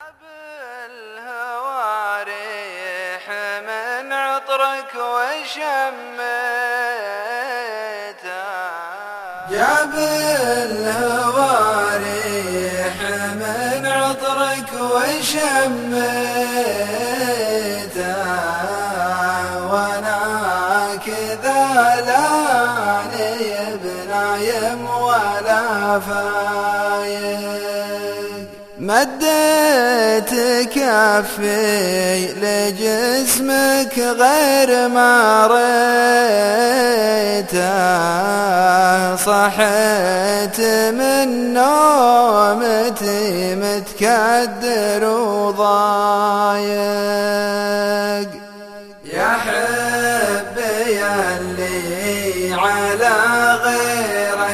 بالهوى ريح من عطرك وشميته، جاب الهوى ريح من عطرك وشميته، وانا كذا لاني بنايم ولا فايق، مديت كفي لجسمك غير ما ريته، صحيت من نومتي متكدر وضايق، يا حبي اللي على غيره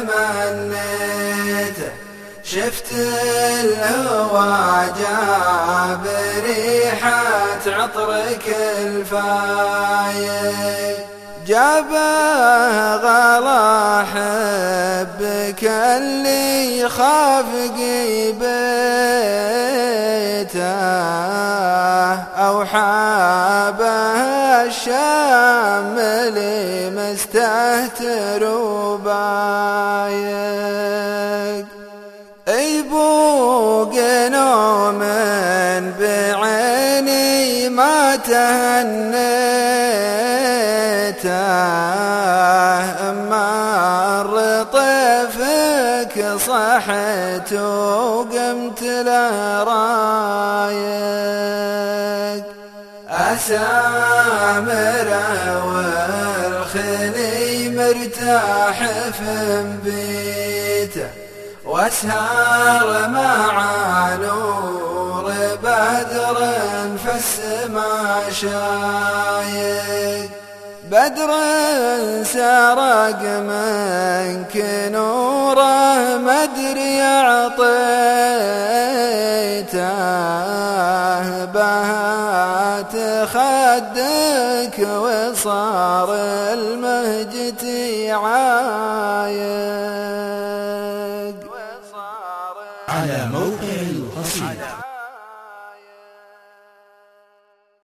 تمنيته، شفت الهوى جاب ريحة عطرك الفايق، جابه غلا حبك اللي يخاف قيبته، أو حابه الشام اللي مستهتر وبايق، يبوق نوم بعيني ما تهنيته، مر طيفك صحيت وقمت له رايق، أسامره والخلي مرتاح في بيته، واسهر مع نور بدر فالسما شايق، بدر سرق منك نوره مدري أعطيته، بهات خدك وصار المهجتي عايق. على موقع القصيدة.